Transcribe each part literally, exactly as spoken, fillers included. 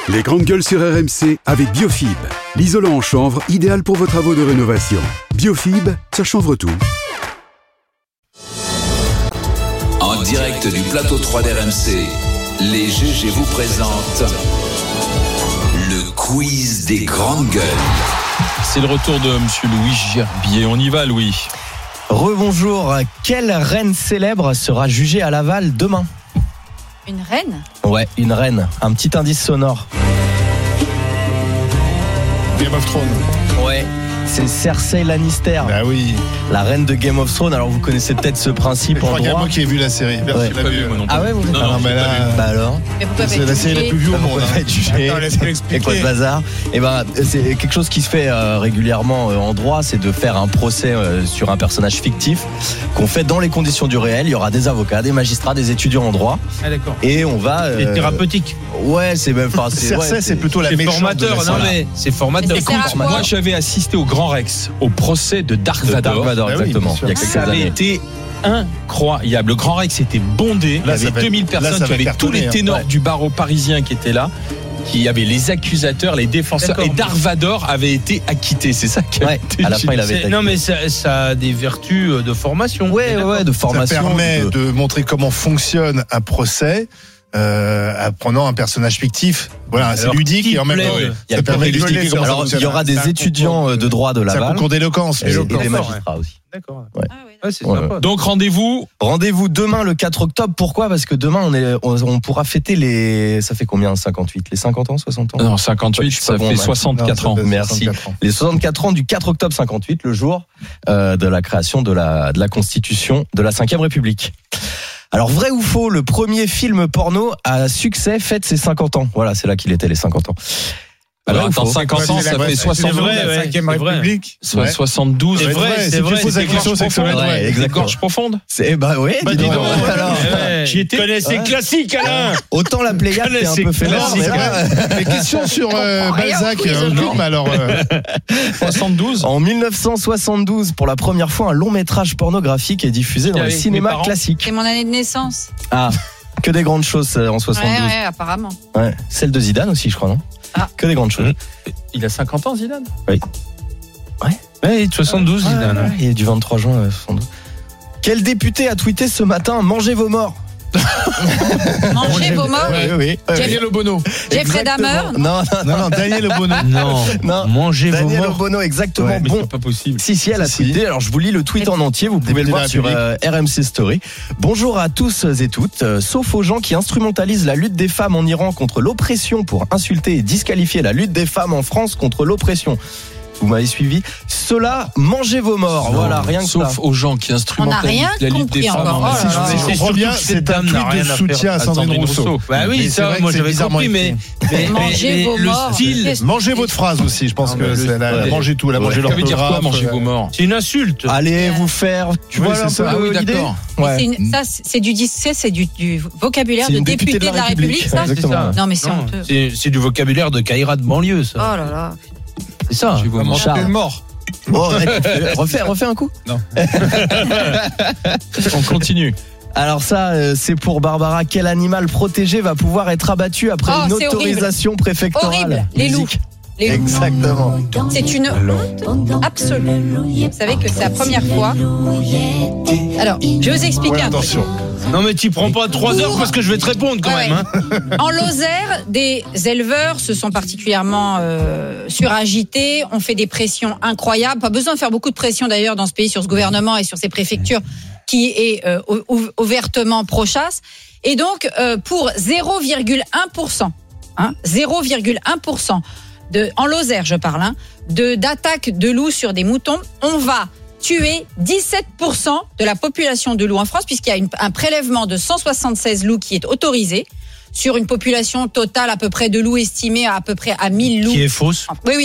Les grandes gueules sur R M C avec Biofib, l'isolant en chanvre idéal pour vos travaux de rénovation. Biofib, ça chanvre tout. En direct du plateau trois d'R M C, les G G vous présentent le quiz des grandes gueules. C'est le retour de Monsieur Louis Gerbier. On y va, Louis. Rebonjour. Quelle reine célèbre sera jugée à Laval demain ? Une reine ? Ouais, une reine. Un petit indice sonore. Game of Thrones. Ouais. C'est Cersei Lannister, Bah oui. la reine de Game of Thrones. Alors vous connaissez peut-être ce principe Je en crois qu'il y a droit. moi qui ai vu la série. Merci, Ouais. tu l'as Pas vu. vu, moi non plus. Ah ouais, vous Non, ah non, mais j'ai là, pas vu. Bah alors Mais pourquoi C'est pas la série la plus vue au monde. Pourquoi hein. être jugé Attends, laisse-moi Et quoi de expliquer. bazar ? Et ben c'est quelque chose qui se fait euh, régulièrement euh, en droit, c'est de faire un procès euh, sur un personnage fictif qu'on fait dans les conditions du réel. Il y aura des avocats, des magistrats, des étudiants en droit, Ah d'accord. et on va. euh, C'est thérapeutique. Ouais, c'est même. Enfin, c'est, Cersei, ouais, c'est plutôt la C'est méchante. formateur, de la non série. mais c'est formateur. Mais c'est Écoute, Sarah Moi, j'avais assisté au Grand Rex, au procès de Dark de Vador. Dark Vador, Bah oui, exactement. bien sûr. Il y a quelques Ça avait années. été incroyable. Le Grand Rex était bondé. Là, Il y ça avait va- deux mille là, personnes. ça Tu va avais tous cartonner, les hein. ténors Ouais. du barreau parisien qui étaient là. Qui avait les accusateurs, les défenseurs. D'accord. Et Dark Vador avait été acquitté. C'est ça qui a Ouais, été à la fin, il avait C'est- été. non mais ça, ça a des vertus de formation. Ouais, D'accord. ouais, de Ça formation. permet de- de montrer comment fonctionne un procès. Euh, en prenant un personnage fictif, voilà, c'est Alors, ludique qui et en même temps, plaide Il y a ça permet le d'expliquer concours- comment ça Alors, il y fonctionne. aura des C'est un étudiants concours euh, de droit de C'est un Laval concours d'éloquence. et, mais et je des pense. magistrats aussi. D'accord. Ouais. Ah oui, Ouais, c'est Ouais, sympa. ouais. Donc rendez-vous. Rendez-vous demain le quatre octobre. Pourquoi ? Parce que demain on est, on, on pourra fêter les. Ça fait combien cinquante-huit ? Les cinquante ans, soixante ans ? Non, cinquante-huit, Je suis ça pas bon, fait ouais. soixante-quatre Non, ans. ça fait Merci. soixante-quatre ans. Les soixante-quatre ans du quatre octobre cinquante-huit, le jour euh, de la création de la, de la Constitution de la cinquième République. Alors, vrai ou faux, le premier film porno à succès fête ses cinquante ans. Voilà, c'est là qu'il était, les cinquante ans. Alors, Vrai ou attends, faux ? cinquante ans, ça fait soixante vrai, ans. ouais, La cinquième c'est vrai. République. Soit Ouais. soixante-douze. C'est Ouais, vrai, si c'est tu vrai. poses la c'est question, c'est que ça va être Ouais, vrai. Des exactement. gorges profondes. C'est, bah oui, Bah, dis dis donc. donc. Alors, Ouais. J'y étais. Connaissez Ouais. classique, Alain. autant la Pléiade, t'es un C'est peu clair, fainéant, mais c'est là, Les questions sur euh, comprends rien au Balzac, quiz, euh, non. mais alors. euh, soixante-douze. en dix-neuf cent soixante-douze, pour la première fois, un long métrage pornographique est diffusé dans Avec les mes cinémas parents. classiques. c'est mon année de naissance. Ah, que des grandes choses euh, en Ouais, soixante-douze. ouais, apparemment. Ouais. Celle de Zidane aussi, je crois, non ? Ah. Que des grandes choses. Il a cinquante ans, Zidane. Ouais, soixante-douze, Ouais, Zidane. ouais, il est du vingt-trois juin euh, soixante-douze. Quel député a tweeté ce matin « Mangez vos morts » Mangez vos morts. Oui, oui. oui. Daniel Obono. Jeffrey Exactement. Dahmer. Non, non, Non, non, Daniel Obono. Non. non. Mangez vos Daniel morts. Obono, exactement. Ouais, Mais Bon, c'est pas possible. si, si, elle a Si, si. tweeté. Alors, je vous lis le tweet en entier. Vous pouvez le Député de voir la sur euh, R M C Story. Bonjour à tous et toutes, euh, sauf aux gens qui instrumentalisent la lutte des femmes en Iran contre l'oppression pour insulter et disqualifier la lutte des femmes en France contre l'oppression. Vous m'avez suivi. Cela, mangez vos morts. Voilà, rien que Sauf ça. aux gens qui instrumentalisent rien la lutte compris des femmes. encore. en Oh là Iran. là. Si je C'est comprends surtout bien, que cette c'est un dame n'a tweet rien de à soutien faire. à Sandrine Rousseau. Bah oui, Mais c'est ça, vrai moi que c'est j'avais bizarrement compris, mais, écrit. mais, Mangez mais vos le morts. style, Qu'est-ce- Mangez votre phrase aussi, je pense Ouais. que c'est elle a Ouais. mangé tout, elle a mangé Ça veut dire quoi, l'orthographe, manger euh, vos morts? c'est une insulte. Allez vous faire. Tu Oui, vois c'est un peu ça. Ah oui, l'idée d'accord. Ouais. C'est une- ça, c'est c'est du, dis- c'est c'est du, du vocabulaire C'est de une député de la République, ça C'est Exactement. ça. Non, mais c'est Non, honteux. c'est c'est du vocabulaire de Caïra de banlieue, Oh ça. là là. C'est ça. Mangez vos morts. Charles. mort. Oh, ouais, refais, refais un coup. On continue. Alors ça, euh, c'est pour Barbara. Quel animal protégé va pouvoir être abattu après Oh, une c'est autorisation préfectorale? Horrible. Les loups. Musique. Les loups. Exactement. C'est une honte absolue. Vous savez que c'est la première fois. Alors, je vais vous expliquer Ouais, un truc. attention. Non mais tu prends pas trois heures parce que je vais te répondre quand Ouais, même. Hein. En Lozère, des éleveurs se sont particulièrement euh, suragités, ont fait des pressions incroyables. Pas besoin de faire beaucoup de pression d'ailleurs dans ce pays sur ce gouvernement et sur ces préfectures qui est euh, ou- ouvertement pro-chasse. Et donc, euh, pour zéro virgule un pour cent, hein, zéro virgule un pour cent de, en Lozère, je parle, hein, de d'attaques de loups sur des moutons, on va tuer dix-sept pour cent de la population de loups en France, puisqu'il y a une, un prélèvement de cent soixante-seize loups qui est autorisé sur une population totale à peu près de loups estimée à à peu près à mille loups. Qui est fausse. Oui, oui, bah,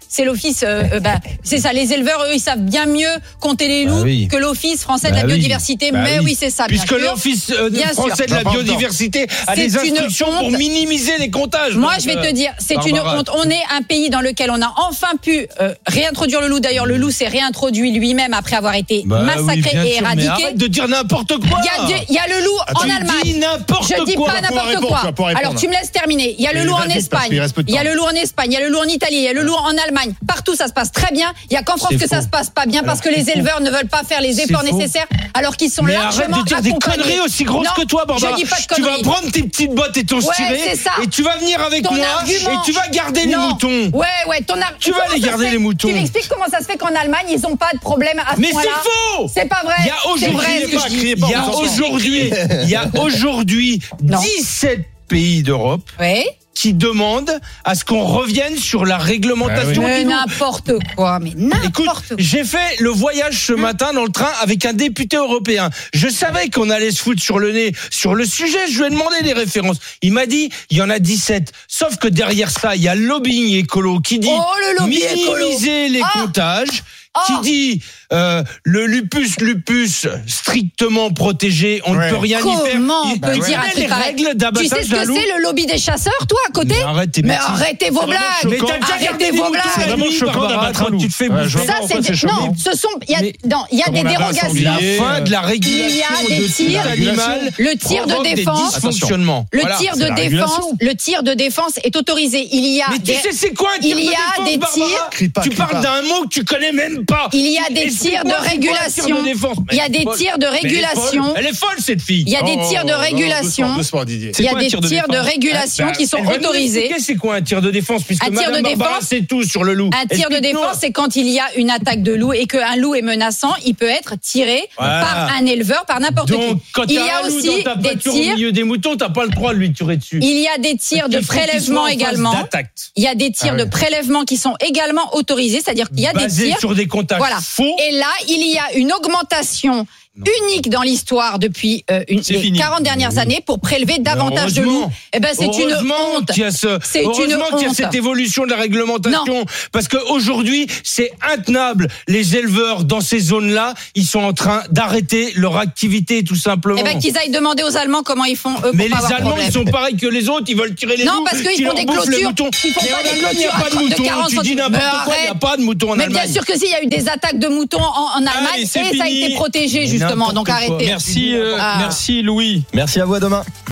c'est l'office, euh, euh, bah, c'est ça. Les éleveurs, eux, ils savent bien mieux compter les loups bah oui. que l'office français de Bah la oui. biodiversité. Bah mais oui. oui, c'est ça. Bien Puisque sûr. l'Office euh, Bien français sûr. de la Bah, pardon. biodiversité a C'est des une instructions honte. pour minimiser les comptages. Moi, Donc, je vais euh, te dire, c'est une Barbara. honte. On est un pays dans lequel on a enfin pu euh, réintroduire le loup. D'ailleurs, le loup s'est réintroduit lui-même après avoir été Bah massacré oui, bien et sûr, mais éradiqué. arrête de dire n'importe quoi. Il y, a du- il y a le loup Attends, en tu Allemagne. Dis n'importe Je dis quoi. pas Pour n'importe répondre, quoi. tu vas pouvoir répondre. Alors tu me laisses terminer. Il y a le Et loup va en vite, parce Espagne. qu'il reste peu de Il y a temps. le loup en Espagne. Il y a le loup en Italie. Il y a le loup en Allemagne. Partout ça se passe très bien. Il y a qu'en France C'est que ça faux. se passe pas bien parce que les éleveurs ne veulent pas faire les efforts faux. nécessaires alors qu'ils sont Mais arrête largement de dire des accompagnés. conneries aussi grosses Non, que toi, Barbara. Je dis pas de Tu vas conneries. prendre tes petites bottes et ton Ouais, stylet c'est ça. et tu vas venir avec Ton moi argument. et tu vas garder les Non. moutons. Ouais, ouais, ton ar- Tu vas Comment aller ça garder se fait- les moutons. Tu m'expliques comment ça se fait qu'en Allemagne, ils n'ont pas de problème à ce Mais point-là. c'est faux. C'est pas vrai. Il y a C'est aujourd'hui, vrai, ce que je dis. il y a aujourd'hui, il y a aujourd'hui Non. dix-sept pays d'Europe Ouais. qui demandent à ce qu'on revienne sur la réglementation Mais du loup. n'importe quoi, mais Écoute, n'importe quoi. j'ai fait le voyage ce matin dans le train avec un député européen. Je savais qu'on allait se foutre sur le nez sur le sujet. Je lui ai demandé les références. Il m'a dit, il y en a dix-sept. Sauf que derrière ça, il y a le lobbying écolo qui dit Oh, le lobby écolo. minimiser les Ah. comptages. Ah. Qui dit euh, le lupus lupus strictement protégé, on Ouais. ne peut rien y faire. Comment on Il- peut tu dire un connais truc les pareil? règles Tu sais d'abattage ce que d'un loup. c'est le lobby des chasseurs, toi, à côté? Mais arrête tes Mais bêtises. arrêtez vos C'est vraiment blagues. choquant. Mais t'as déjà Arrêtez regardé vos des moutons blagues. la nuit, choquant Barbara, d'abattre un quand loup. tu te fais Ouais, bouffer. je vois Ça, pas pourquoi c'est c'est non, choquant. ce sont il y a Mais- non, il y a Comme des on avait dérogations. incendié. La fin de la régulation Il y a des de tout tirs. animal Le tir de provoque des défense. dysfonctionnements. Le Voilà. tir c'est de la défense, régulation. le tir de défense est autorisé. Il y a Mais tu des sais c'est quoi un tir il y de a défense, des Barbara tirs- Crie pas, Tu crie parles pas. d'un mot que tu connais même pas. il y a des Explique-moi, tirs de c'est quoi un tir régulation. de défense Il y a Mais des elle est tirs de folle. Mais elle est folle. régulation. Elle est folle cette fille. Il y a des Oh, tirs de non, non, régulation. doucement, doucement, Didier. Il y a quoi un des tir de tirs de défense régulation Bah, qui sont elle va nous autorisés. expliquer c'est quoi un tir de défense puisque Un tir Madame de Barbara défense. sait tout sur le loup. Un tir de Explique-nous. défense, c'est quand il y a une attaque de loup et qu'un loup est menaçant, il peut être tiré Voilà. par un éleveur, par n'importe Donc qui. quand Il y t'as a un loup aussi dans ta des pâture au tirs. milieu des moutons, t'as pas le droit de lui tirer dessus. Il y a des tirs de Il faut qu'il soit prélèvement en phase également. d'attaque. Il y a des tirs Ah ouais. de prélèvement qui sont également autorisés, c'est-à-dire qu'il y a des Basé tirs. sur des contacts Voilà. faux. Et là, il y a une augmentation unique dans l'histoire depuis euh, une, C'est les fini. quarante dernières années pour prélever davantage de Heureusement. loups. Eh ben, c'est une Heureusement honte. qu'il y a ce- C'est une heureusement qu'il y a honte. cette évolution de la réglementation. Parce qu'aujourd'hui, c'est intenable. Les éleveurs dans ces zones-là, ils sont en train d'arrêter leur activité, tout simplement. Eh ben, qu'ils aillent demander aux Allemands comment ils font, eux, pour Mais pas les avoir de Allemands, problème. ils sont pareils que les autres, ils veulent tirer les Non, loups. parce qu'ils qui font leur des bouffent les clôtures. moutons. Ils font Mais pas en des Allemagne, il n'y a clôtures pas de de moutons. quarante Tu dis n'importe Mais quoi, il n'y a arrête. pas de moutons en Mais Allemagne. bien sûr que si, il y a eu des attaques de moutons en, en Allemagne Allez, et c'est ça a fini. été protégé Mais justement. n'importe Donc quoi. arrêtez. Merci, euh, Ah. merci Louis. Merci à vous, à demain.